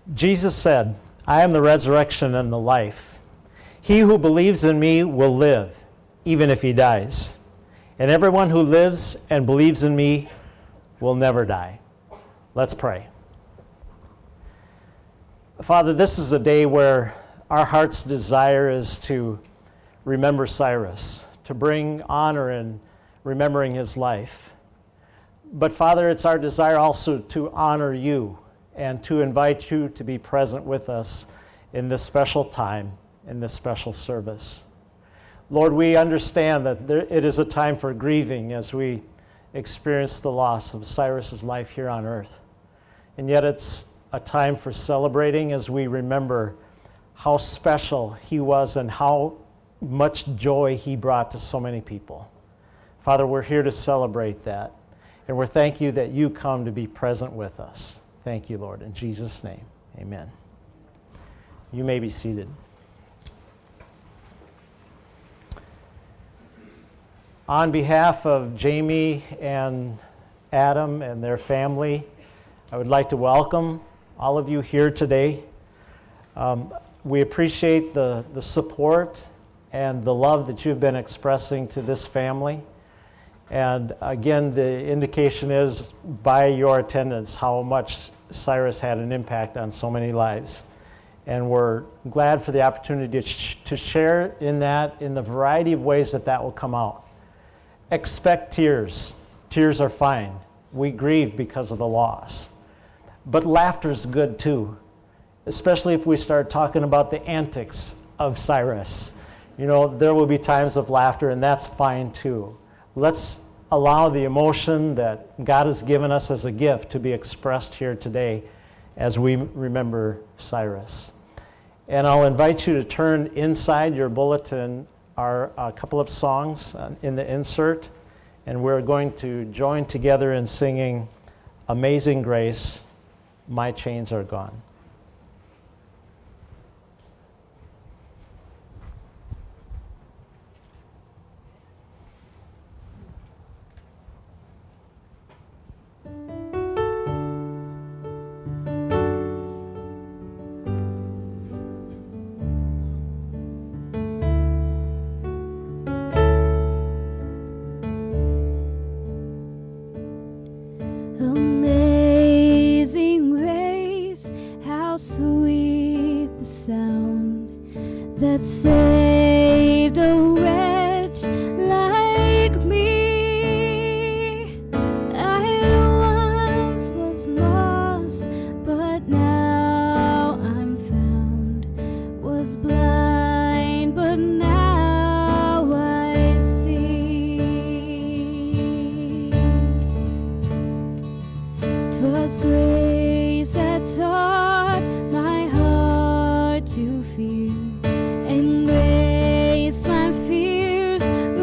Jesus said, "I am the resurrection and the life. He who believes in me will live, even if he dies. And everyone who lives and believes in me will never die." Let's pray. Father, this is a day where our heart's desire is to remember Cyrus, to bring honor in remembering his life. But Father, it's our desire also to honor you and to invite you to be present with us in this special time, in this special service. Lord, we understand that it is a time for grieving as we experience the loss of Cyrus's life here on earth. And yet it's a time for celebrating as we remember how special he was and how much joy he brought to so many people. Father, we're here to celebrate that. And we're thank you that you come to be present with us. Thank you, Lord. In Jesus' name, amen. You may be seated. On behalf of Jamie and Adam and their family, I would like to welcome all of you here today. We appreciate the support and the love that you've been expressing to this family. And again, the indication is by your attendance how much Cyrus had an impact on so many lives. And we're glad for the opportunity to share in that in the variety of ways that will come out. Expect tears. Tears are fine. We grieve because of the loss. But laughter is good too, especially if we start talking about the antics of Cyrus. You know, there will be times of laughter, and that's fine too. Let's allow the emotion that God has given us as a gift to be expressed here today as we remember Cyrus. And I'll invite you to turn inside your bulletin are a couple of songs in the insert, and we're going to join together in singing Amazing Grace, My Chains Are Gone. Amazing grace, how sweet the sound that saved a wretch like me. I once was lost, but now I'm found, was blind, but now I see. 'Twas grace that taught my heart to fear, and grace my fears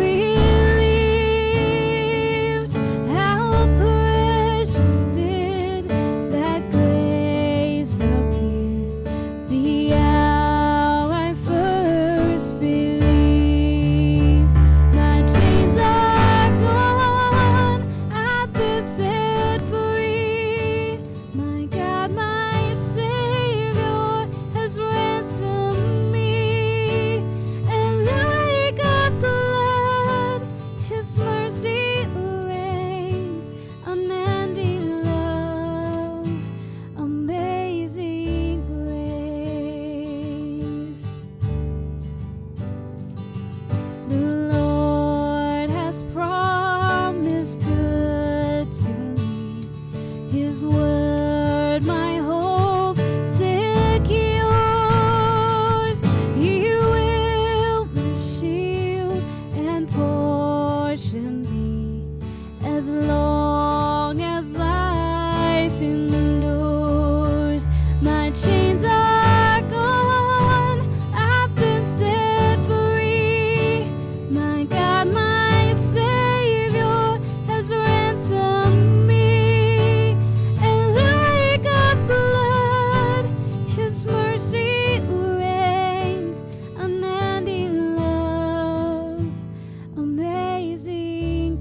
relieved. How precious did that grace appear the hour I first believed. My chains are gone, I've been set free. My God, my Savior has ransomed me. And like a flood, His mercy reigns, unending love, amazing grace. The Lord has promised good to me. His word, my hope secures. He will my shield and portion be, as long as life endures. My chains are gone, I've been set free. My God, my Savior has ransomed me. And like a flood, His mercy reigns, unending love, amazing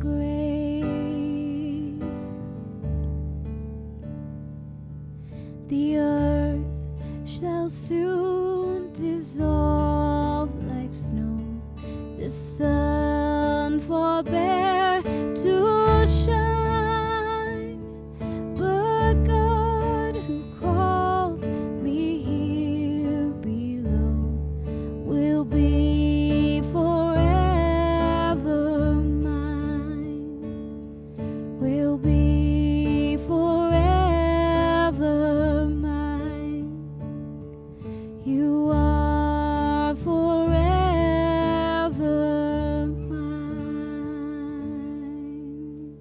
grace. The earth shall soon dissolve like snow. The sun forbear to shine, but God who called me here below will be forever mine, will be forever mine. You are forever mine.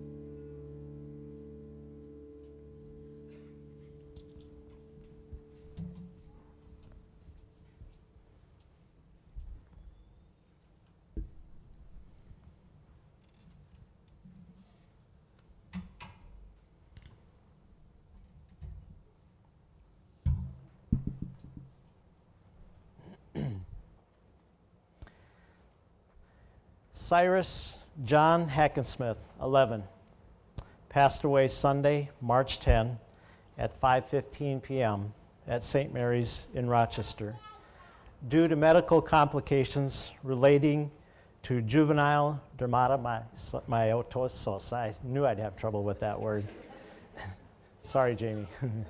Cyrus John Hackensmith, 11, passed away Sunday, March 10, at 5:15 p.m. at St. Mary's in Rochester due to medical complications relating to juvenile dermatomyositis. I knew I'd have trouble with that word. Sorry, Jamie.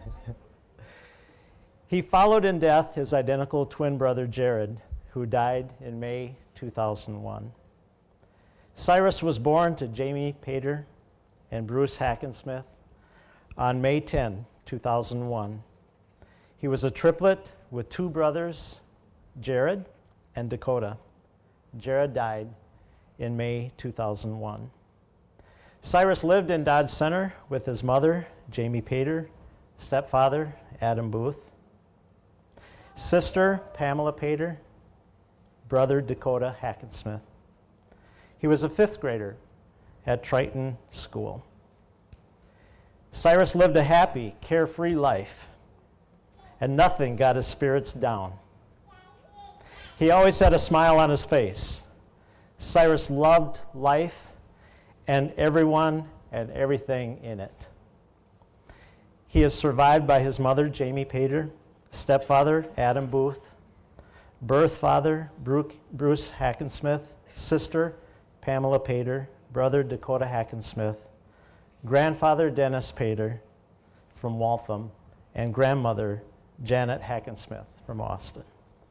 He followed in death his identical twin brother, Jared, who died in May 2001. Cyrus was born to Jamie Pater and Bruce Hackensmith on May 10, 2001. He was a triplet with two brothers, Jared and Dakota. Jared died in May 2001. Cyrus lived in Dodge Center with his mother, Jamie Pater, stepfather, Adam Booth, sister, Pamela Pater, brother, Dakota Hackensmith. He was a fifth grader at Triton School. Cyrus lived a happy, carefree life, and nothing got his spirits down. He always had a smile on his face. Cyrus loved life and everyone and everything in it. He is survived by his mother, Jamie Pater, stepfather, Adam Booth, birth father, Bruce Hackensmith, sister, Pamela Pater, brother, Dakota Hackensmith, grandfather, Dennis Pater from Waltham, and grandmother, Janet Hackensmith from Austin.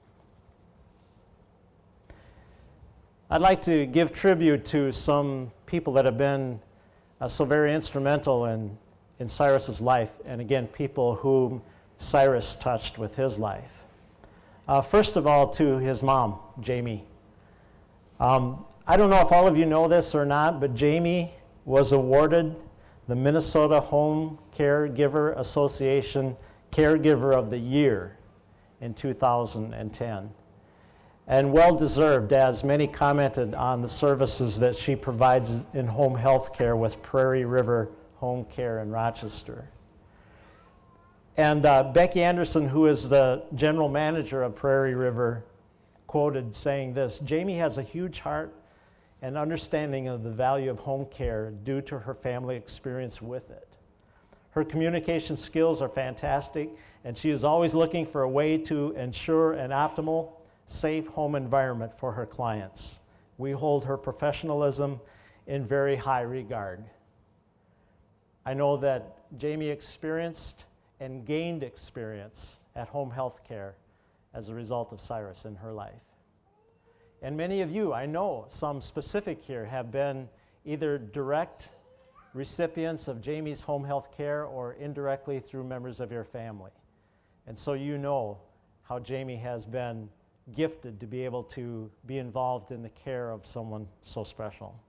I'd like to give tribute to some people that have been so very instrumental in Cyrus's life, and again, people whom Cyrus touched with his life. First of all, to his mom, Jamie. I don't know if all of you know this or not, but Jamie was awarded the Minnesota Home Caregiver Association Caregiver of the Year in 2010. And well-deserved, as many commented on the services that she provides in home health care with Prairie River Home Care in Rochester. And Becky Anderson, who is the general manager of Prairie River, quoted saying this: Jamie has a huge heart and understanding of the value of home care due to her family experience with it. Her communication skills are fantastic, and she is always looking for a way to ensure an optimal, safe home environment for her clients. We hold her professionalism in very high regard. I know that Jamie experienced and gained experience at home health care as a result of Cyrus in her life. And many of you, I know some specific here, have been either direct recipients of Jamie's home health care or indirectly through members of your family. And so you know how Jamie has been gifted to be able to be involved in the care of someone so special.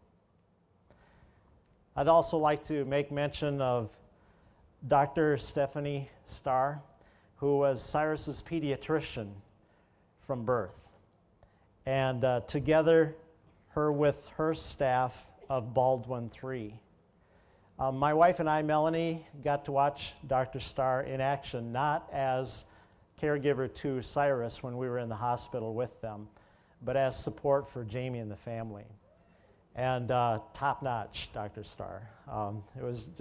I'd also like to make mention of Dr. Stephanie Starr, who was Cyrus's pediatrician from birth. And together, her with her staff of Baldwin III. My wife and I, Melanie, got to watch Dr. Starr in action, not as caregiver to Cyrus when we were in the hospital with them, but as support for Jamie and the family. And top-notch, Dr. Starr. It was just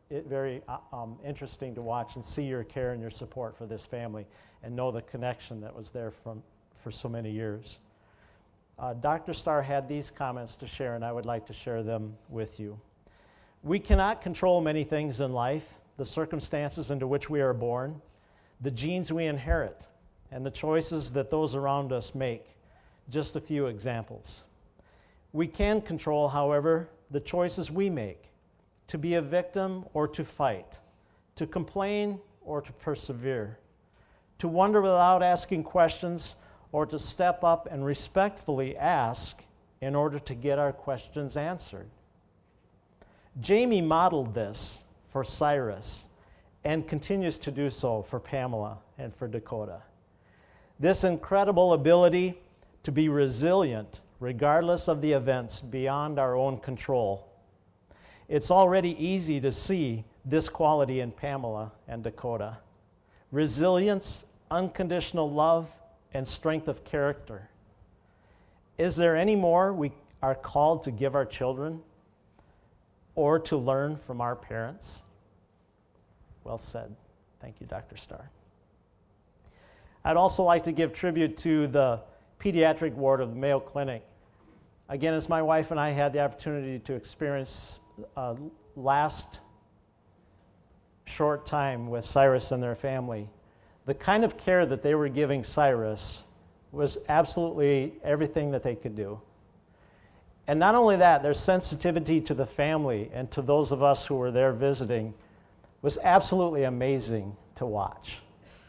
very interesting to watch and see your care and your support for this family and know the connection that was there for so many years. Dr. Starr had these comments to share, and I would like to share them with you. We cannot control many things in life, the circumstances into which we are born, the genes we inherit, and the choices that those around us make. Just a few examples. We can control, however, the choices we make, to be a victim or to fight, to complain or to persevere, to wonder without asking questions, or to step up and respectfully ask in order to get our questions answered. Jamie modeled this for Cyrus and continues to do so for Pamela and for Dakota. This incredible ability to be resilient regardless of the events beyond our own control. It's already easy to see this quality in Pamela and Dakota. Resilience, unconditional love, and strength of character. Is there any more we are called to give our children or to learn from our parents? Well said. Thank you, Dr. Starr. I'd also like to give tribute to the pediatric ward of the Mayo Clinic. Again, as my wife and I had the opportunity to experience last short time with Cyrus and their family, the kind of care that they were giving Cyrus was absolutely everything that they could do. And not only that, their sensitivity to the family and to those of us who were there visiting was absolutely amazing to watch.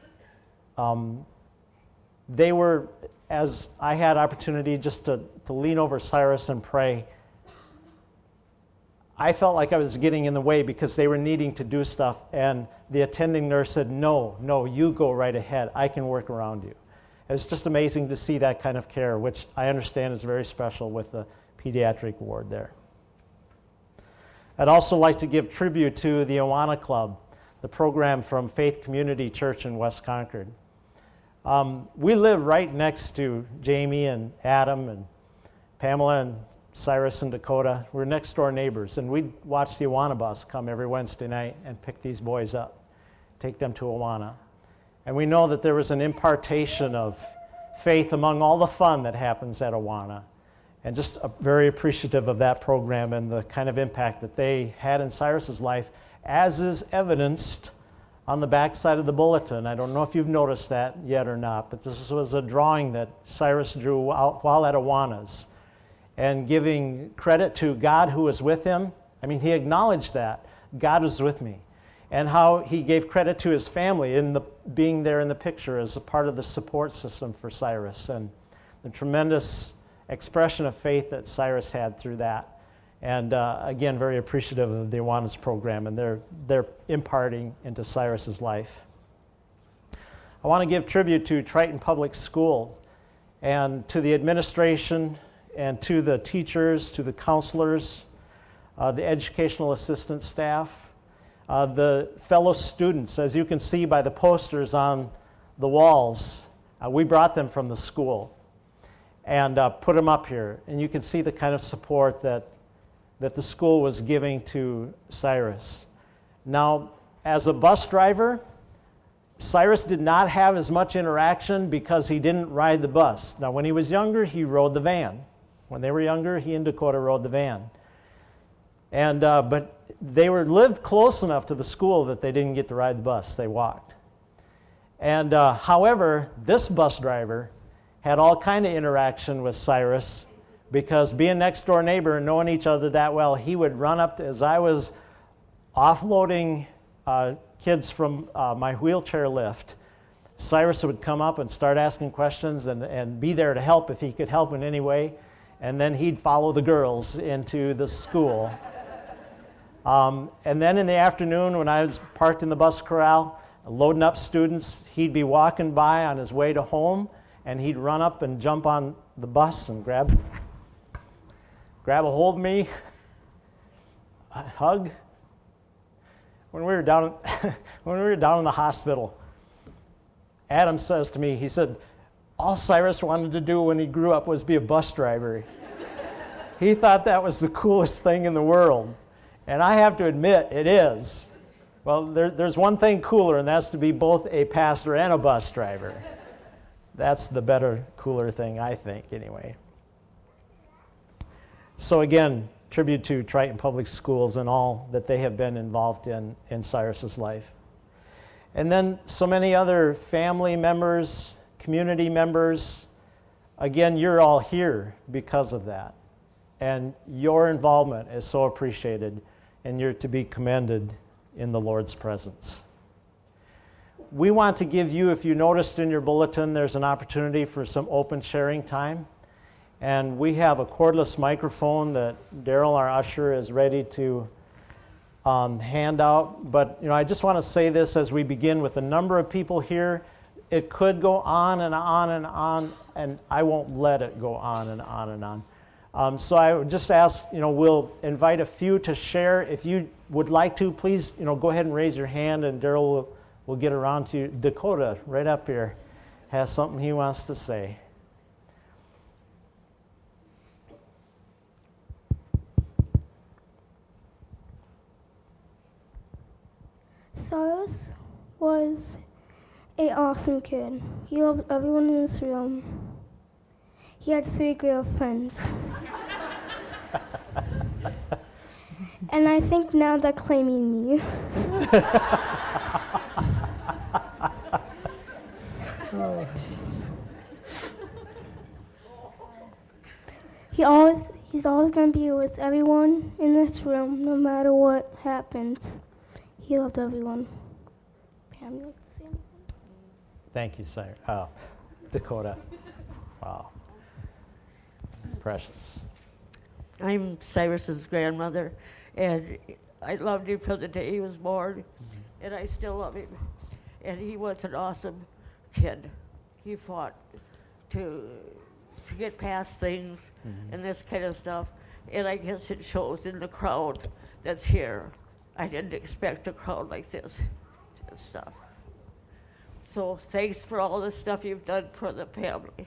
They were, as I had opportunity just to lean over Cyrus and pray, I felt like I was getting in the way because they were needing to do stuff, and the attending nurse said, no, you go right ahead. I can work around you. It's just amazing to see that kind of care, which I understand is very special with the pediatric ward there. I'd also like to give tribute to the Awana Club, the program from Faith Community Church in West Concord. We live right next to Jamie and Adam and Pamela and Cyrus and Dakota. We're next door neighbors, and we'd watch the Awana bus come every Wednesday night and pick these boys up, take them to Awana. And we know that there was an impartation of faith among all the fun that happens at Awana, and just very appreciative of that program and the kind of impact that they had in Cyrus's life, as is evidenced on the back side of the bulletin. I don't know if you've noticed that yet or not, but this was a drawing that Cyrus drew while at Awana's, and giving credit to God who was with him. I mean, he acknowledged that God was with me, and how he gave credit to his family in being there in the picture as a part of the support system for Cyrus, and the tremendous expression of faith that Cyrus had through that. And again, very appreciative of the Awana's program and their imparting into Cyrus's life. I want to give tribute to Triton Public School and to the administration and to the teachers, to the counselors, the educational assistant staff, the fellow students. As you can see by the posters on the walls, we brought them from the school and put them up here. And you can see the kind of support that the school was giving to Cyrus. Now, as a bus driver, Cyrus did not have as much interaction because he didn't ride the bus. Now, when he was younger, he rode the van. When they were younger, he and Dakota rode the van. And but they lived close enough to the school that they didn't get to ride the bus. They walked. And however, this bus driver had all kind of interaction with Cyrus, because being next door neighbor and knowing each other that well, he would run up as I was offloading kids from my wheelchair lift. Cyrus would come up and start asking questions and be there to help if he could help in any way. And then he'd follow the girls into the school. And then in the afternoon, when I was parked in the bus corral, loading up students, he'd be walking by on his way to home, and he'd run up and jump on the bus and grab a hold of me, a hug. When we were down in the hospital, Adam says to me, he said, all Cyrus wanted to do when he grew up was be a bus driver. He thought that was the coolest thing in the world. And I have to admit, it is. Well, there's one thing cooler, and that's to be both a pastor and a bus driver. That's the better, cooler thing, I think, anyway. So again, tribute to Triton Public Schools and all that they have been involved in Cyrus's life. And then so many other family members, community members. Again, you're all here because of that. And your involvement is so appreciated, and you're to be commended in the Lord's presence. We want to give you, if you noticed in your bulletin, there's an opportunity for some open sharing time. And we have a cordless microphone that Daryl, our usher, is ready to hand out. But I just want to say this as we begin with the number of people here. It could go on and on and on, and I won't let it go on and on and on. So I would just ask, we'll invite a few to share. If you would like to, please, go ahead and raise your hand, and Daryl will get around to you. Dakota, right up here, has something he wants to say. Cyrus was an awesome kid. He loved everyone in this room. He had 3 girlfriends. And I think now they're claiming me. He's always going to be with everyone in this room, no matter what happens. He loved everyone. Pam, you like to say anything? Thank you, sir. Oh, Dakota. Wow. Precious. I'm Cyrus's grandmother, and I loved him from the day he was born, and I still love him. And he was an awesome kid. He fought to get past things and this kind of stuff, and I guess it shows in the crowd that's here. I didn't expect a crowd like this and stuff. So thanks for all the stuff you've done for the family.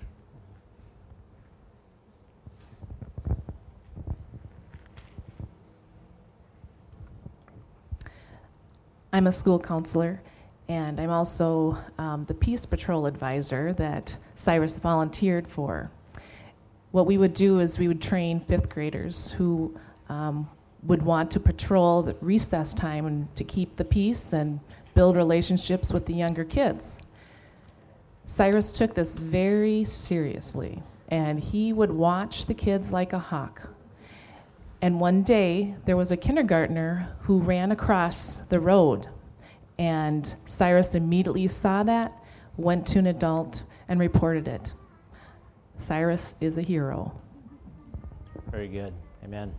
I'm a school counselor, and I'm also the Peace Patrol advisor that Cyrus volunteered for. What we would do is we would train 5th graders who would want to patrol the recess time and to keep the peace and build relationships with the younger kids. Cyrus took this very seriously, and he would watch the kids like a hawk. And one day, there was a kindergartner who ran across the road, and Cyrus immediately saw that, went to an adult, and reported it. Cyrus is a hero. Very good. Amen.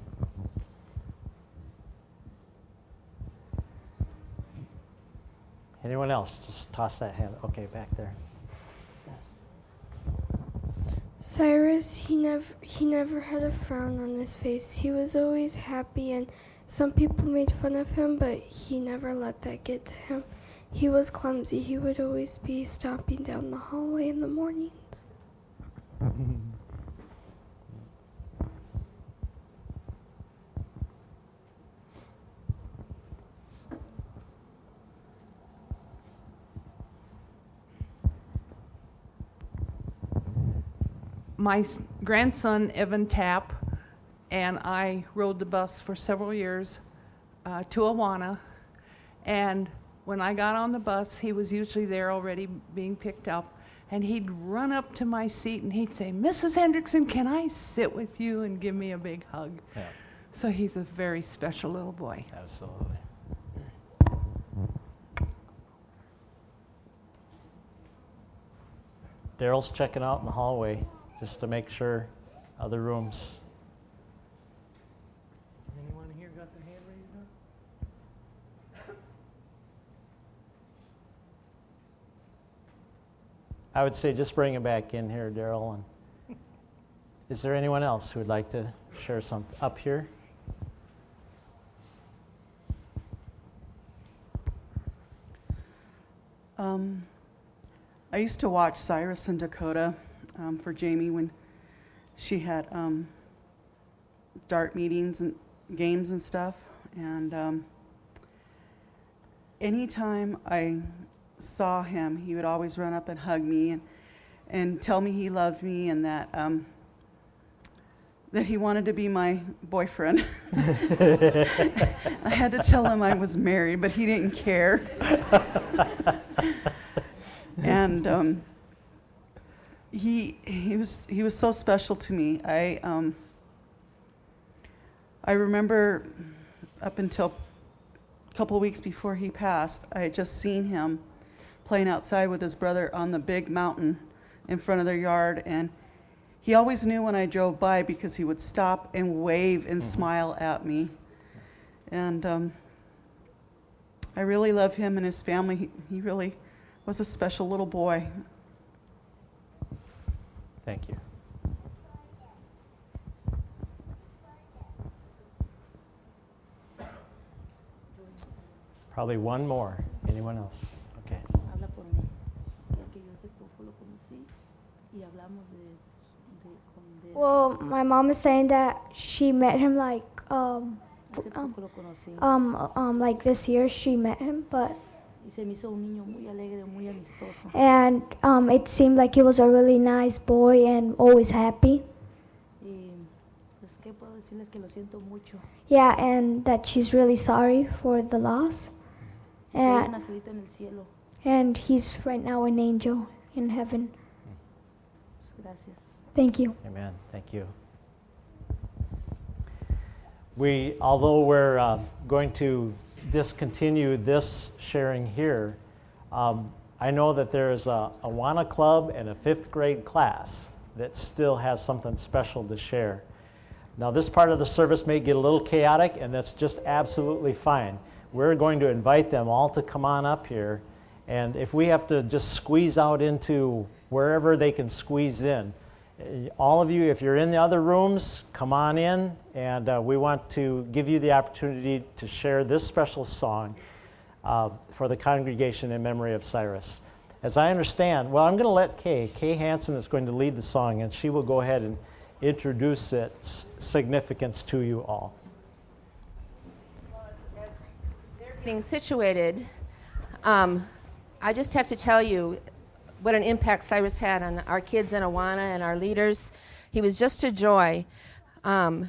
Anyone else? Just toss that hand. Okay, back there. Cyrus, he never had a frown on his face. He was always happy, and some people made fun of him, but he never let that get to him. He was clumsy. He would always be stomping down the hallway in the mornings. My grandson, Evan Tapp, and I rode the bus for several years to Awana. And when I got on the bus, he was usually there already being picked up. And he'd run up to my seat and he'd say, "Mrs. Hendrickson, can I sit with you?" and give me a big hug. Yeah. So he's a very special little boy. Absolutely. Daryl's checking out in the hallway just to make sure other rooms. Anyone here got their hand raised up? I would say just bring it back in here, Daryl. And is there anyone else who would like to share something up here? I used to watch Cyrus and Dakota for Jamie when she had dart meetings and games and stuff. And anytime I saw him, he would always run up and hug me and tell me he loved me and that he wanted to be my boyfriend. I had to tell him I was married, but he didn't care. And he was so special to me. I remember up until a couple weeks before he passed, I had just seen him playing outside with his brother on the big mountain in front of their yard, and he always knew when I drove by because he would stop and wave and smile at me. And I really love him and his family. He really was a special little boy. Thank you. Probably one more. Anyone else? Okay. Habla por mí, porque yo hace poco lo conocí y hablamos de Well, my mom is saying that she met him like hace poco lo conocí like this year she met him, but y se me hizo un niño muy alegre, muy amistoso. and it seemed like he was a really nice boy and always happy. Y pues qué puedo decirles que lo siento mucho. Yeah, and that she's really sorry for the loss. Hay un And angelito en el cielo. and he's right now an angel in heaven. Pues gracias. Thank you. Amen. Thank you. Although we're going to discontinue this sharing here, I know that there is a Awana Club and a 5th grade class that still has something special to share. Now, this part of the service may get a little chaotic, and that's just absolutely fine. We're going to invite them all to come on up here, and if we have to just squeeze out into wherever they can squeeze in, all of you, if you're in the other rooms, come on in, and we want to give you the opportunity to share this special song for the congregation in memory of Cyrus. As I understand, well, I'm going to let Kay Hansen is going to lead the song, and she will go ahead and introduce its significance to you all. Getting situated, I just have to tell you what an impact Cyrus had on our kids in Awana and our leaders. He was just a joy. And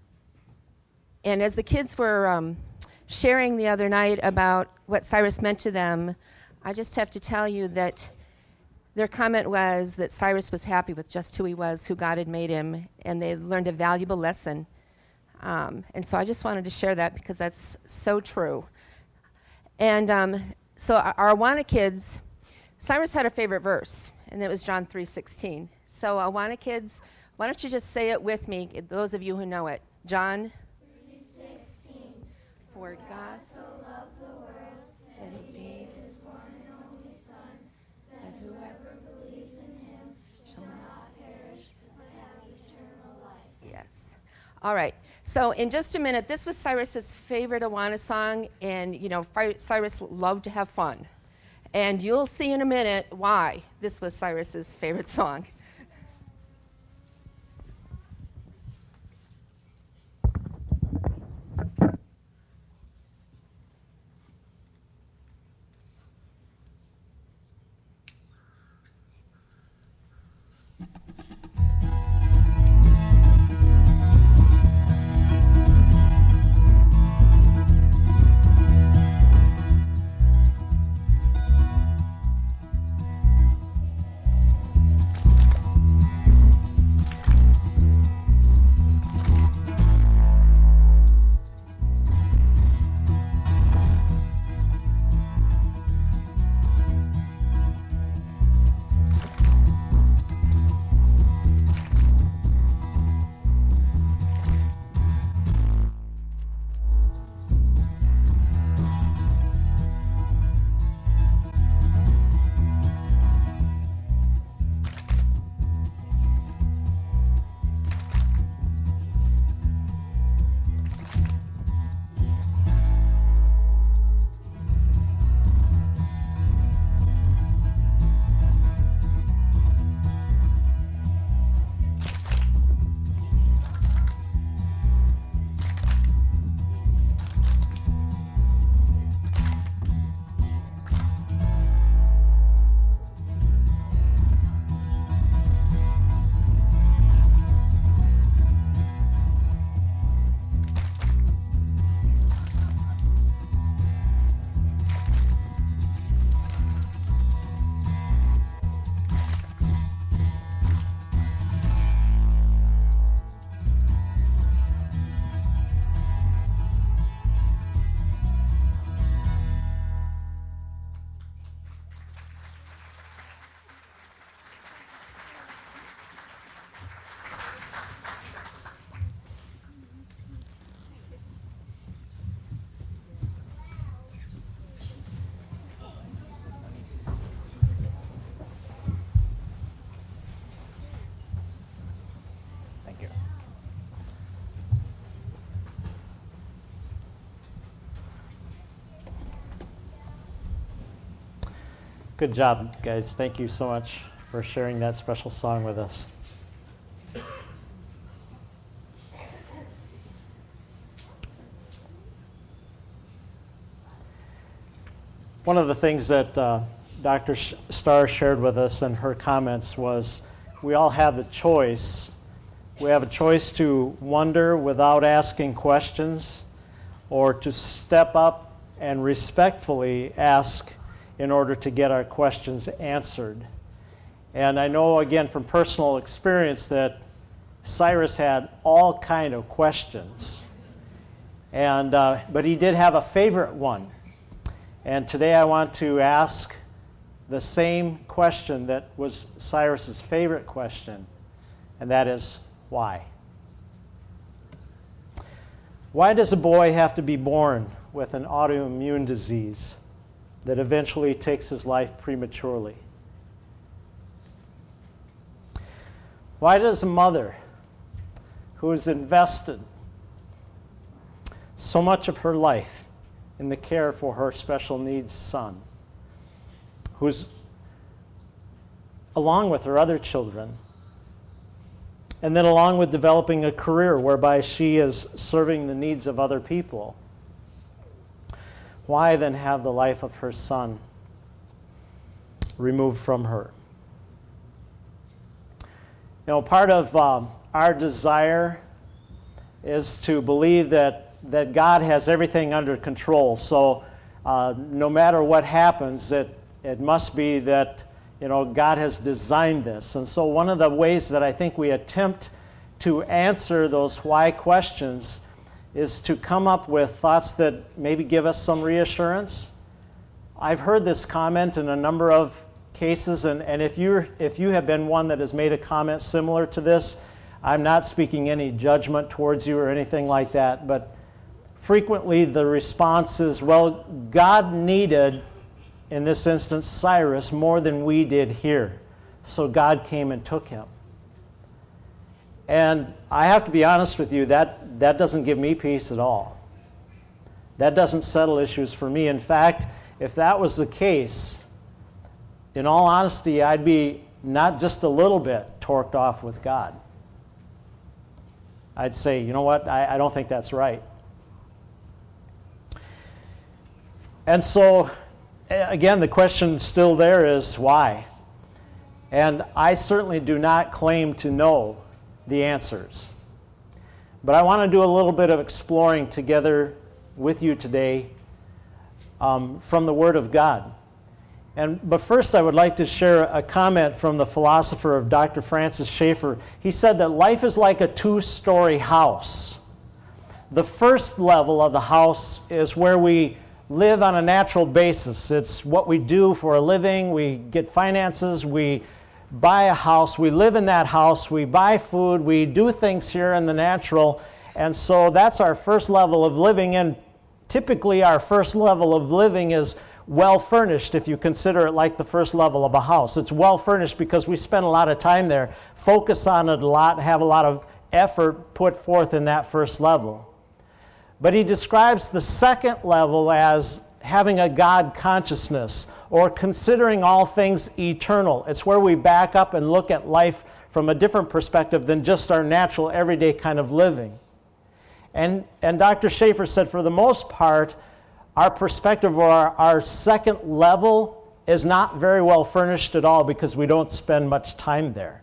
as the kids were sharing the other night about what Cyrus meant to them, I just have to tell you that their comment was that Cyrus was happy with just who he was, who God had made him, and they learned a valuable lesson. And so I just wanted to share that because that's so true. And so our Awana kids, Cyrus had a favorite verse, and it was John 3:16. So Awana kids, why don't you just say it with me, those of you who know it. John 3:16. For God so loved the world that he gave his one and only Son, that whoever believes in him shall not perish but have eternal life. Yes. All right. So in just a minute, this was Cyrus's favorite Awana song, and you know, Cyrus loved to have fun. And you'll see in a minute why this was Cyrus's favorite song. Good job, guys. Thank you so much for sharing that special song with us. One of the things that Dr. Starr shared with us in her comments was we all have the choice. We have a choice to wonder without asking questions, or to step up and respectfully ask in order to get our questions answered. And I know, again, from personal experience that Cyrus had all kind of questions, and but he did have a favorite one. And today I want to ask the same question that was Cyrus's favorite question, and that is, why? Why does a boy have to be born with an autoimmune disease that eventually takes his life prematurely? Why does a mother who has invested so much of her life in the care for her special needs son, who's along with her other children, and then along with developing a career whereby she is serving the needs of other people, why then have the life of her son removed from her? You know, part of our desire is to believe that God has everything under control. So no matter what happens, it must be that, you know, God has designed this. And so one of the ways that I think we attempt to answer those why questions is to come up with thoughts that maybe give us some reassurance. I've heard this comment in a number of cases, and if you have been one that has made a comment similar to this, I'm not speaking any judgment towards you or anything like that, but frequently the response is, well, God needed, in this instance, Cyrus more than we did here, so God came and took him. And I have to be honest with you, that doesn't give me peace at all. That doesn't settle issues for me. In fact, if that was the case, in all honesty, I'd be not just a little bit torqued off with God. I'd say, you know what, I don't think that's right. And so, again, the question still there is why? And I certainly do not claim to know the answers. But I want to do a little bit of exploring together with you today from the Word of God. But first, I would like to share a comment from the philosopher of Dr. Francis Schaeffer. He said that life is like a two-story house. The first level of the house is where we live on a natural basis. It's what we do for a living. We get finances. We buy a house. We live in that house. We buy food. We do things here in the natural. And so that's our first level of living. And typically our first level of living is well furnished, if you consider it like the first level of a house. It's well furnished because we spend a lot of time there, focus on it a lot, have a lot of effort put forth in that first level. But he describes the second level as having a God consciousness, or considering all things eternal. It's where we back up and look at life from a different perspective than just our natural, everyday kind of living. And Dr. Schaeffer said, for the most part, our perspective or our second level is not very well furnished at all because we don't spend much time there.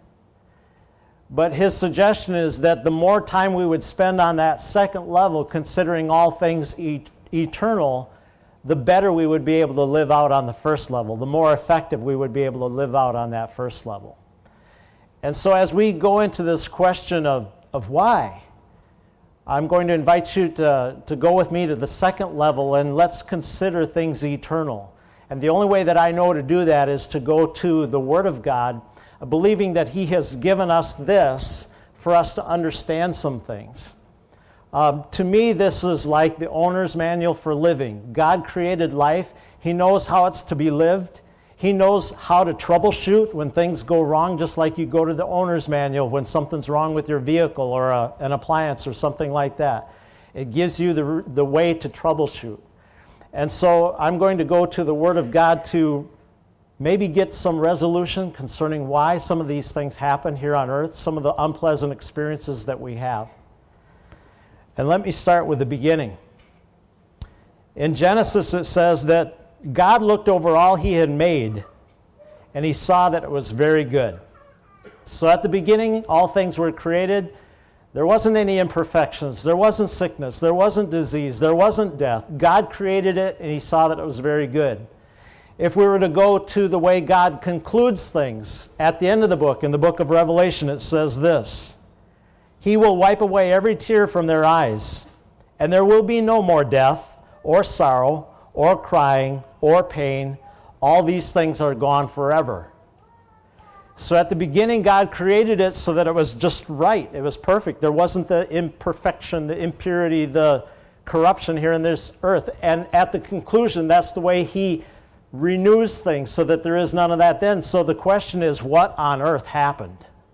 But his suggestion is that the more time we would spend on that second level, considering all things eternal, the better we would be able to live out on the first level, the more effective we would be able to live out on that first level. And so as we go into this question of why, I'm going to invite you to go with me to the second level, and let's consider things eternal. And the only way that I know to do that is to go to the Word of God, believing that He has given us this for us to understand some things. To me, this is like the owner's manual for living. God created life. He knows how it's to be lived. He knows how to troubleshoot when things go wrong, just like you go to the owner's manual when something's wrong with your vehicle or an appliance or something like that. It gives you the way to troubleshoot. And so I'm going to go to the Word of God to maybe get some resolution concerning why some of these things happen here on earth, some of the unpleasant experiences that we have. And let me start with the beginning. In Genesis, it says that God looked over all he had made, and he saw that it was very good. So at the beginning, all things were created. There wasn't any imperfections. There wasn't sickness. There wasn't disease. There wasn't death. God created it, and he saw that it was very good. If we were to go to the way God concludes things, at the end of the book, in the book of Revelation, it says this: He will wipe away every tear from their eyes, and there will be no more death, or sorrow, or crying, or pain. All these things are gone forever. So at the beginning, God created it so that it was just right. It was perfect. There wasn't the imperfection, the impurity, the corruption here in this earth. And at the conclusion, that's the way he renews things, so that there is none of that then. So the question is, what on earth happened?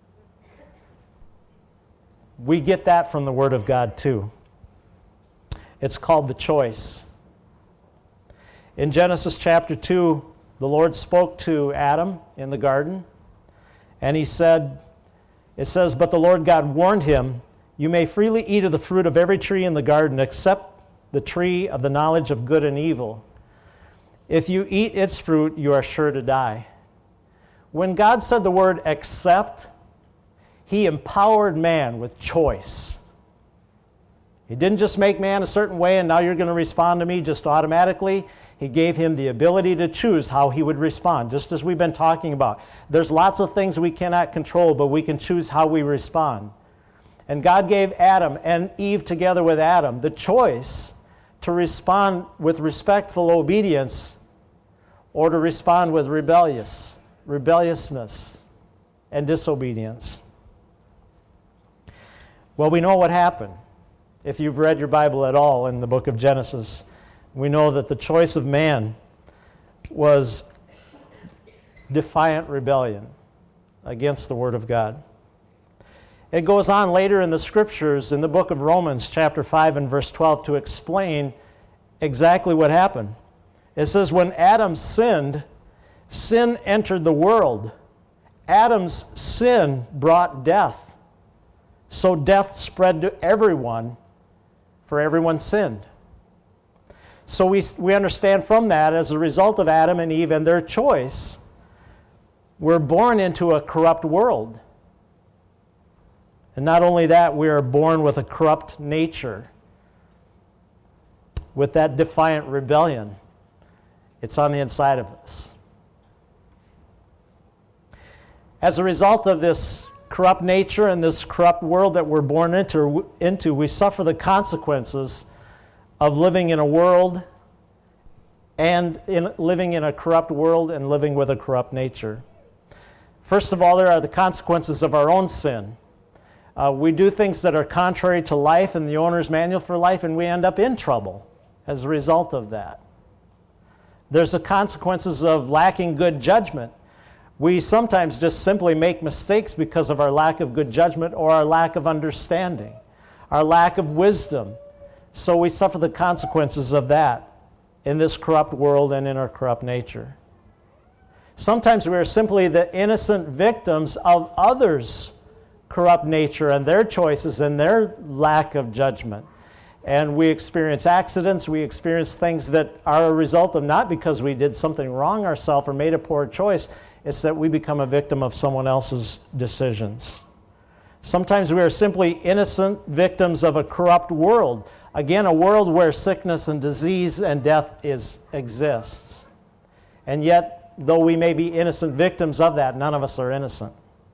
We get that from the Word of God too. It's called the choice. In Genesis chapter 2, the Lord spoke to Adam in the garden. And he said, it says, But the Lord God warned him, You may freely eat of the fruit of every tree in the garden, except the tree of the knowledge of good and evil. If you eat its fruit, you are sure to die. When God said the word except, he empowered man with choice. He didn't just make man a certain way and now you're going to respond to me just automatically. He gave him the ability to choose how he would respond, just as we've been talking about. There's lots of things we cannot control, but we can choose how we respond. And God gave Adam and Eve together with Adam the choice to respond with respectful obedience or to respond with rebelliousness and disobedience. Well, we know what happened. If you've read your Bible at all in the book of Genesis, we know that the choice of man was defiant rebellion against the Word of God. It goes on later in the Scriptures, in the book of Romans, chapter 5 and verse 12, to explain exactly what happened. It says, when Adam sinned, sin entered the world. Adam's sin brought death. So death spread to everyone, for everyone sinned. So we understand from that, as a result of Adam and Eve and their choice, we're born into a corrupt world. And not only that, we are born with a corrupt nature, with that defiant rebellion. It's on the inside of us. As a result of this corrupt nature and this corrupt world that we're born into, we suffer the consequences of living in a world and living in a corrupt world and living with a corrupt nature. First of all, there are the consequences of our own sin. We do things that are contrary to life and the owner's manual for life, and we end up in trouble as a result of that. There's the consequences of lacking good judgment. We sometimes just simply make mistakes because of our lack of good judgment or our lack of understanding, our lack of wisdom. So we suffer the consequences of that in this corrupt world and in our corrupt nature. Sometimes we are simply the innocent victims of others' corrupt nature and their choices and their lack of judgment. And we experience accidents, we experience things that are a result of not because we did something wrong ourselves or made a poor choice, it's that we become a victim of someone else's decisions. Sometimes we are simply innocent victims of a corrupt world. Again, a world where sickness and disease and death exists. And yet, though we may be innocent victims of that, none of us are innocent.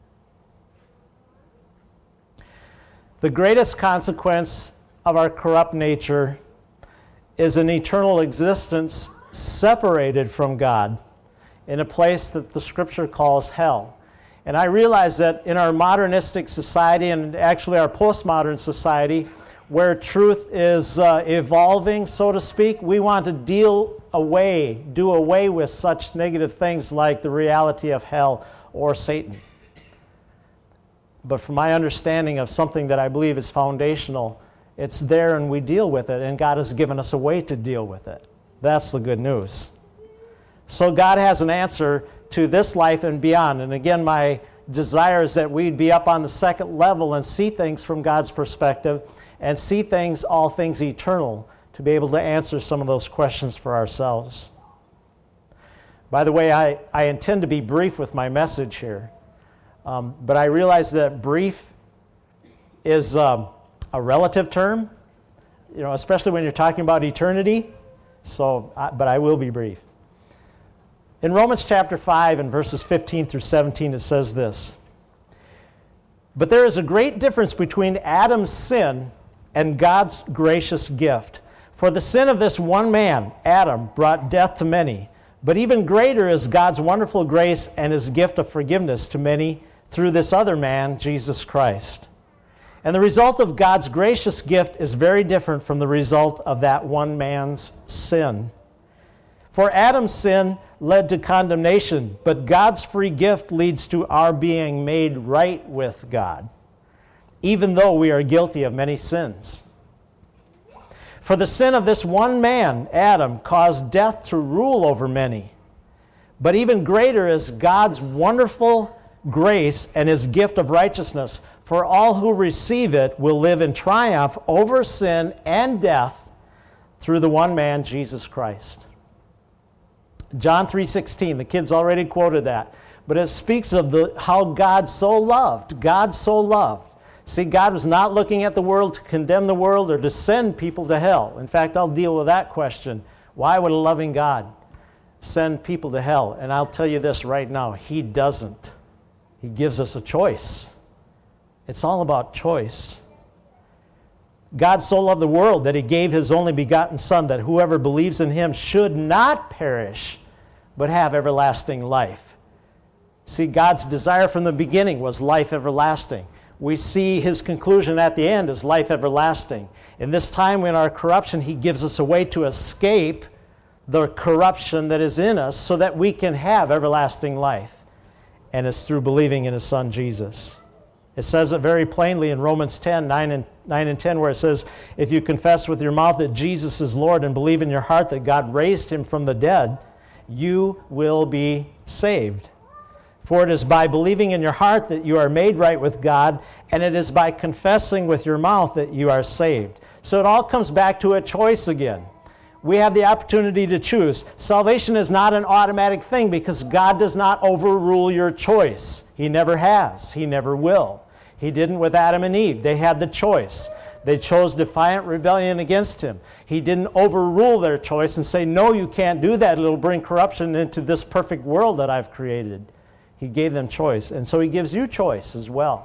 The greatest consequence of our corrupt nature is an eternal existence separated from God in a place that the Scripture calls hell. And I realize that in our modernistic society, and actually our postmodern society, where truth is evolving, so to speak, we want to do away with such negative things like the reality of hell or Satan. But from my understanding of something that I believe is foundational, it's there and we deal with it, and God has given us a way to deal with it. That's the good news. So God has an answer to this life and beyond. And again, my desire is that we'd be up on the second level and see things from God's perspective and see things, all things eternal, to be able to answer some of those questions for ourselves. By the way, I intend to be brief with my message here, but I realize that brief is a relative term, especially when you're talking about eternity. But I will be brief. In Romans chapter 5 and verses 15 through 17, it says this: "But there is a great difference between Adam's sin and God's gracious gift. For the sin of this one man, Adam, brought death to many. But even greater is God's wonderful grace and his gift of forgiveness to many through this other man, Jesus Christ. And the result of God's gracious gift is very different from the result of that one man's sin. For Adam's sin led to condemnation, but God's free gift leads to our being made right with God, even though we are guilty of many sins. For the sin of this one man, Adam, caused death to rule over many. But even greater is God's wonderful grace and his gift of righteousness. For all who receive it will live in triumph over sin and death through the one man, Jesus Christ." John 3:16, the kids already quoted that. But it speaks of how God so loved. God so loved. See, God was not looking at the world to condemn the world or to send people to hell. In fact, I'll deal with that question. Why would a loving God send people to hell? And I'll tell you this right now, he doesn't. He gives us a choice. It's all about choice. God so loved the world that he gave his only begotten Son, that whoever believes in him should not perish, but have everlasting life. See, God's desire from the beginning was life everlasting. We see his conclusion at the end is life everlasting. In this time in our corruption, he gives us a way to escape the corruption that is in us so that we can have everlasting life. And it's through believing in his Son, Jesus. It says it very plainly in Romans 10, 9 and 10, where it says, "If you confess with your mouth that Jesus is Lord and believe in your heart that God raised him from the dead, you will be saved. For it is by believing in your heart that you are made right with God, and it is by confessing with your mouth that you are saved." So it all comes back to a choice again. We have the opportunity to choose. Salvation is not an automatic thing because God does not overrule your choice. He never has. He never will. He didn't with Adam and Eve. They had the choice. They chose defiant rebellion against him. He didn't overrule their choice and say, "No, you can't do that. It'll bring corruption into this perfect world that I've created." He gave them choice, and so he gives you choice as well.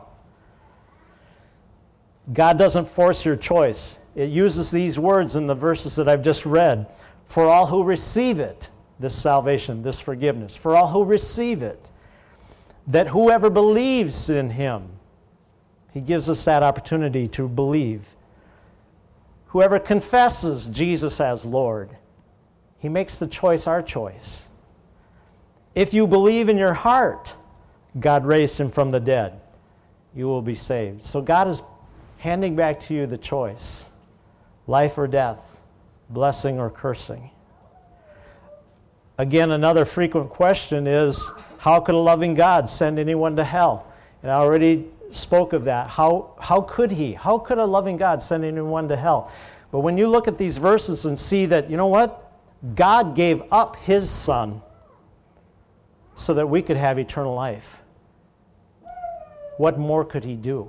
God doesn't force your choice. It uses these words in the verses that I've just read. For all who receive it, this salvation, this forgiveness, for all who receive it, that whoever believes in him, he gives us that opportunity to believe. Whoever confesses Jesus as Lord, he makes the choice our choice. If you believe in your heart God raised him from the dead, you will be saved. So God is handing back to you the choice, life or death, blessing or cursing. Again, another frequent question is, how could a loving God send anyone to hell? And I already spoke of that. How could he? How could a loving God send anyone to hell? But when you look at these verses and see that, you know what? God gave up his Son so that we could have eternal life. What more could he do?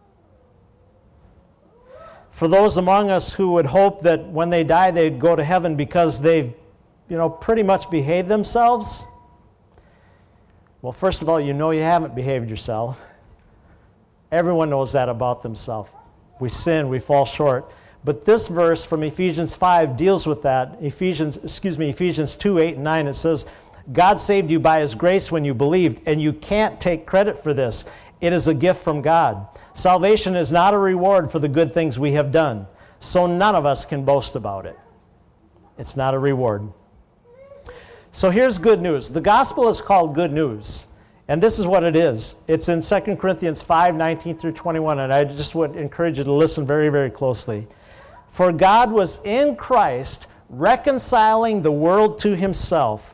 For those among us who would hope that when they die they'd go to heaven because they've, pretty much behaved themselves, well, first of all, you haven't behaved yourself. Everyone knows that about themselves. We sin, we fall short. But this verse from Ephesians 5 deals with that. Ephesians 2, 8, and 9, it says, God saved you by his grace when you believed, and you can't take credit for this. It is a gift from God. Salvation is not a reward for the good things we have done, so none of us can boast about it. It's not a reward. So here's good news. The gospel is called good news, and this is what it is. It's in 2 Corinthians 5, 19 through 21, and I just would encourage you to listen very, very closely. For God was in Christ reconciling the world to himself,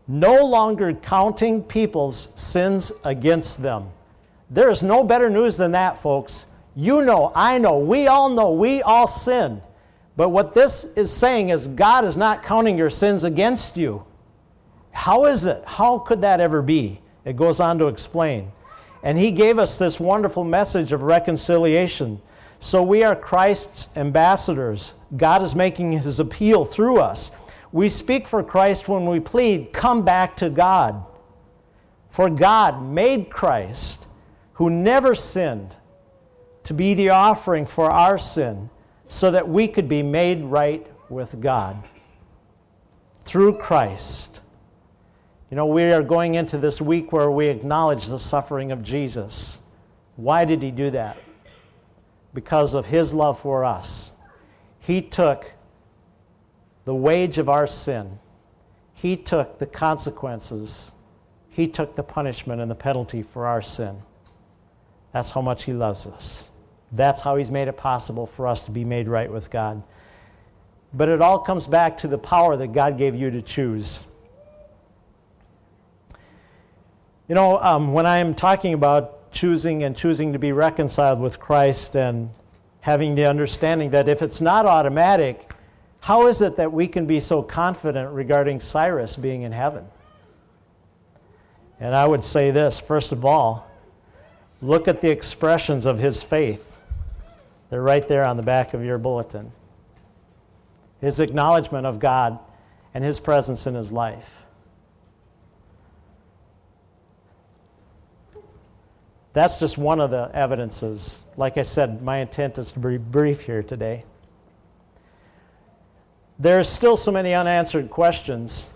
no longer counting people's sins against them. There is no better news than that, folks. You know, I know, we all sin. But what this is saying is God is not counting your sins against you. How is it? How could that ever be? It goes on to explain. And he gave us this wonderful message of reconciliation. So we are Christ's ambassadors. God is making his appeal through us. We speak for Christ when we plead, come back to God. For God made Christ, who never sinned, to be the offering for our sin, so that we could be made right with God. Through Christ. You know, we are going into this week where we acknowledge the suffering of Jesus. Why did he do that? Because of his love for us. He took the wage of our sin. He took the consequences. He took the punishment and the penalty for our sin. That's how much he loves us. That's how he's made it possible for us to be made right with God. But it all comes back to the power that God gave you to choose. You know, when I'm talking about choosing to be reconciled with Christ and having the understanding that if it's not automatic, how is it that we can be so confident regarding Cyrus being in heaven? And I would say this, first of all, look at the expressions of his faith. They're right there on the back of your bulletin. His acknowledgement of God and his presence in his life. That's just one of the evidences. Like I said, my intent is to be brief here today. There are still so many unanswered questions,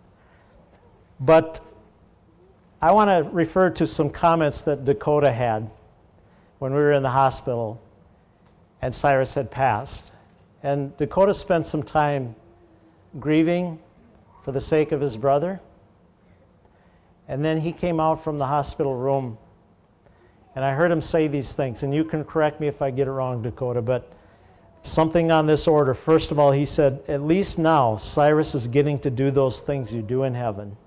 but I want to refer to some comments that Dakota had when we were in the hospital and Cyrus had passed. And Dakota spent some time grieving for the sake of his brother. And then he came out from the hospital room, and I heard him say these things. And you can correct me if I get it wrong, Dakota, but something on this order. First of all, he said, at least now Cyrus is getting to do those things you do in heaven.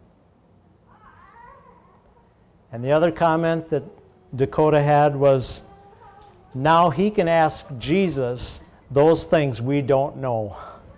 And the other comment that Dakota had was, now he can ask Jesus those things we don't know.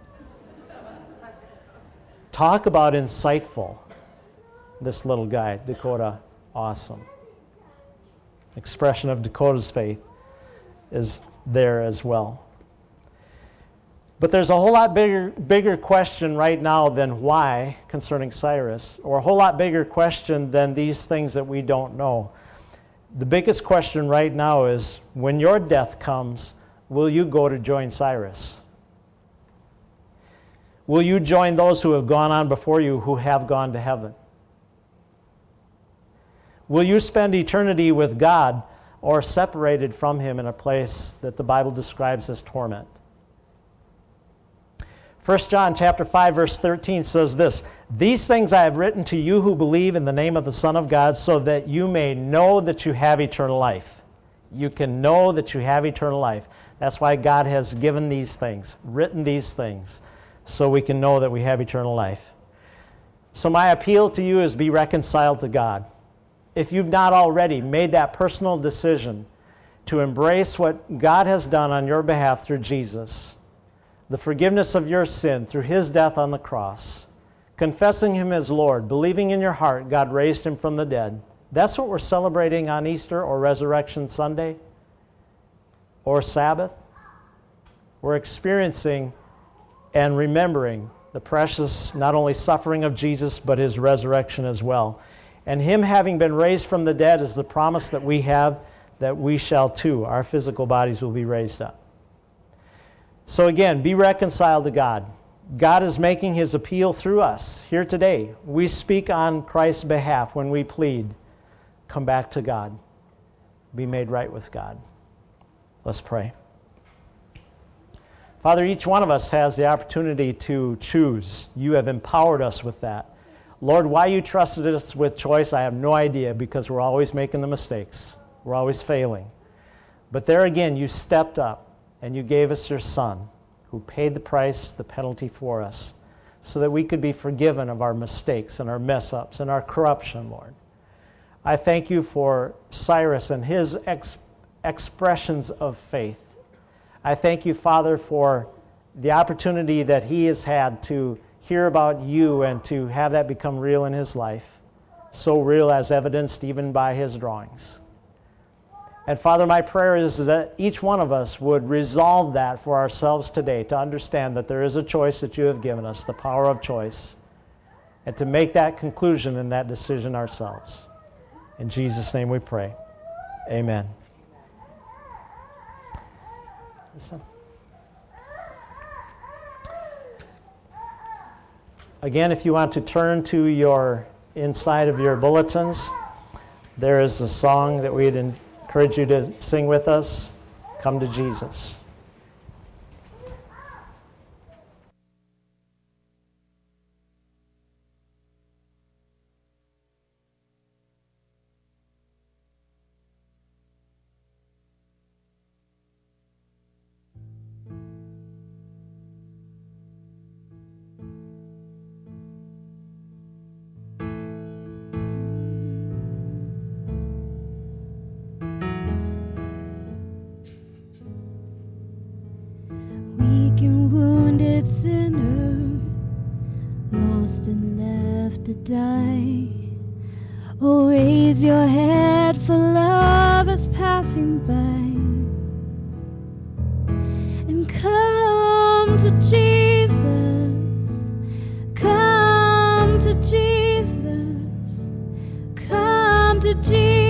Talk about insightful. This little guy, Dakota, awesome. Expression of Dakota's faith is there as well. But there's a whole lot bigger question right now than why concerning Cyrus, or a whole lot bigger question than these things that we don't know. The biggest question right now is, when your death comes, will you go to join Cyrus? Will you join those who have gone on before you who have gone to heaven? Will you spend eternity with God or separated from him in a place that the Bible describes as torment? 1 John chapter 5, verse 13 says this, these things I have written to you who believe in the name of the Son of God, so that you may know that you have eternal life. You can know that you have eternal life. That's why God has given these things, written these things, so we can know that we have eternal life. So my appeal to you is be reconciled to God. If you've not already made that personal decision to embrace what God has done on your behalf through Jesus, the forgiveness of your sin through his death on the cross, confessing him as Lord, believing in your heart God raised him from the dead, that's what we're celebrating on Easter or Resurrection Sunday or Sabbath. We're experiencing and remembering the precious, not only suffering of Jesus, but his resurrection as well. And him having been raised from the dead is the promise that we have, that we shall too. Our physical bodies will be raised up. So again, be reconciled to God. God is making his appeal through us here today. We speak on Christ's behalf when we plead, come back to God. Be made right with God. Let's pray. Father, each one of us has the opportunity to choose. You have empowered us with that. Lord, why you trusted us with choice, I have no idea, because we're always making the mistakes. We're always failing. But there again, you stepped up and you gave us your Son, who paid the price, the penalty for us, so that we could be forgiven of our mistakes and our mess-ups and our corruption, Lord. I thank you for Cyrus and his expressions of faith. I thank you, Father, for the opportunity that he has had to hear about you and to have that become real in his life, so real as evidenced even by his drawings. And Father, my prayer is that each one of us would resolve that for ourselves today, to understand that there is a choice that you have given us, the power of choice, and to make that conclusion and that decision ourselves. In Jesus' name we pray. Amen. Again, if you want to turn to your inside of your bulletins, there is a song that we'd encourage you to sing with us, Come to Jesus. Sinner, lost and left to die. Oh, raise your head, for love is passing by. And come to Jesus, come to Jesus, come to Jesus.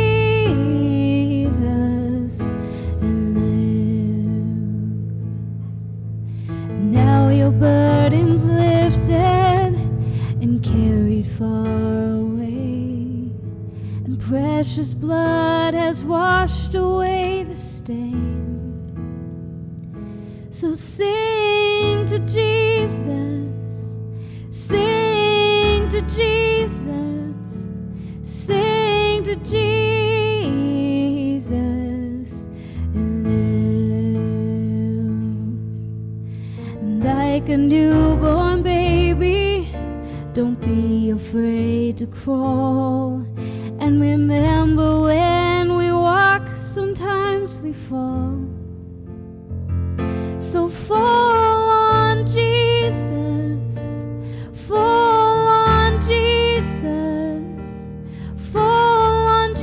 Your burdens lifted and carried far away, and precious blood has washed away the stain. So sing to Jesus, sing to Jesus, sing to Jesus, and live like a newborn baby. Don't be afraid to crawl, and remember when we walk, sometimes we fall. So fall on Jesus, fall on Jesus, fall on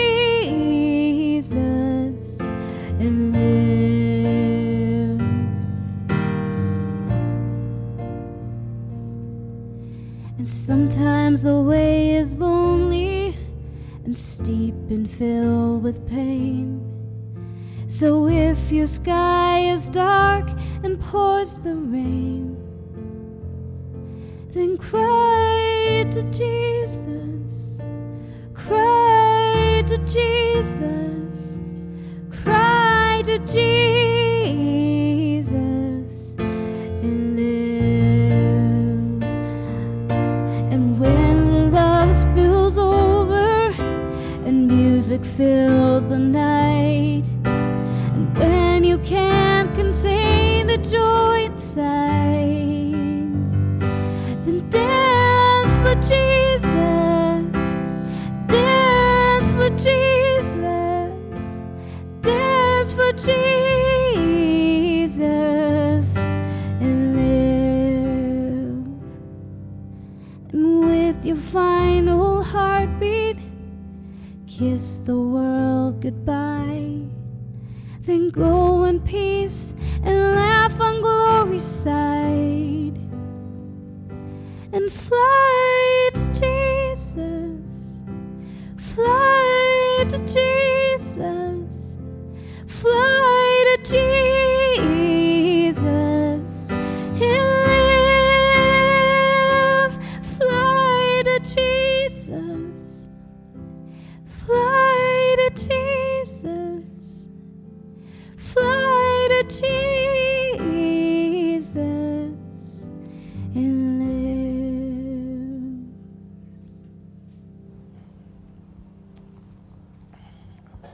Jesus, and live. And sometimes the way is lonely and steep and filled with pain. So if your sky is dark and pours the rain, then cry to Jesus, cry to Jesus, cry to Jesus, and live. And when love spills over and music fills the night, when you can't contain the joy inside, then dance for Jesus, dance for Jesus, dance for Jesus, and live. And with your final heartbeat, kiss the world goodbye. Then go in peace and laugh on glory's side, and fly to Jesus, fly to Jesus, fly to Jesus, and live. Fly to Jesus, fly to Jesus, fly to Jesus, and live.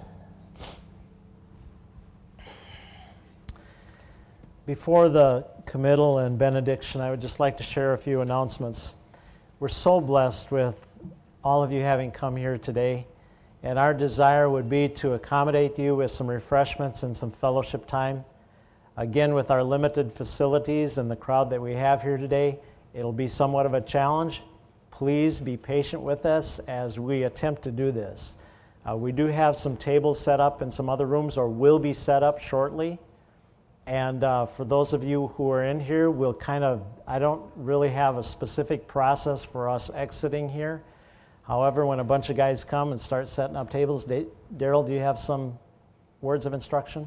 Before the committal and benediction, I would just like to share a few announcements. We're so blessed with all of you having come here today, and our desire would be to accommodate you with some refreshments and some fellowship time. Again, with our limited facilities and the crowd that we have here today, it'll be somewhat of a challenge. Please be patient with us as we attempt to do this. We do have some tables set up in some other rooms, or will be set up shortly. And for those of you who are in here, I don't really have a specific process for us exiting here. However, when a bunch of guys come and start setting up tables, Daryl, do you have some words of instruction?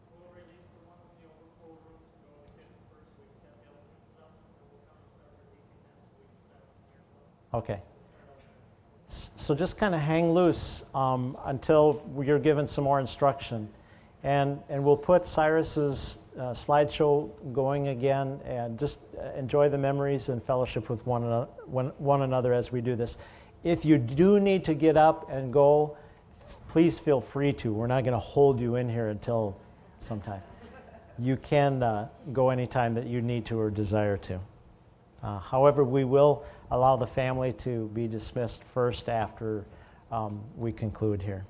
Okay. So just kind of hang loose until you're given some more instruction. And we'll put Cyrus's slideshow going again, and just enjoy the memories and fellowship with one another as we do this. If you do need to get up and go, please feel free to. We're not going to hold you in here until sometime. You can go anytime that you need to or desire to. However, we will allow the family to be dismissed first after we conclude here.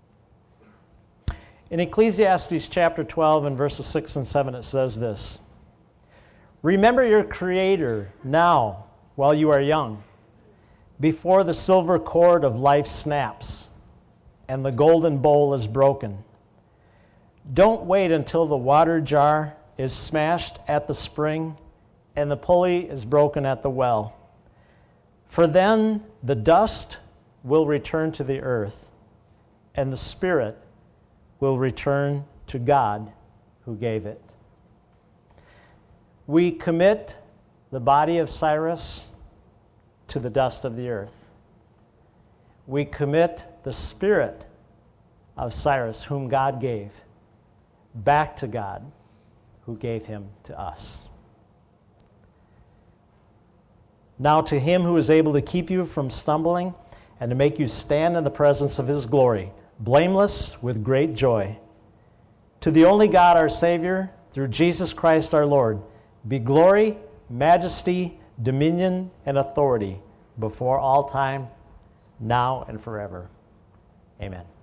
In Ecclesiastes chapter 12 and verses 6 and 7, it says this: "Remember your Creator now while you are young, before the silver cord of life snaps and the golden bowl is broken. Don't wait until the water jar is smashed at the spring and the pulley is broken at the well. For then the dust will return to the earth, and the spirit will return to God who gave it." We commit the body of Cyrus to the dust of the earth. We commit the spirit of Cyrus, whom God gave, back to God who gave him to us. Now to him who is able to keep you from stumbling and to make you stand in the presence of his glory, blameless with great joy. To the only God our Savior, through Jesus Christ our Lord, be glory, majesty, dominion, and authority before all time, now and forever. Amen.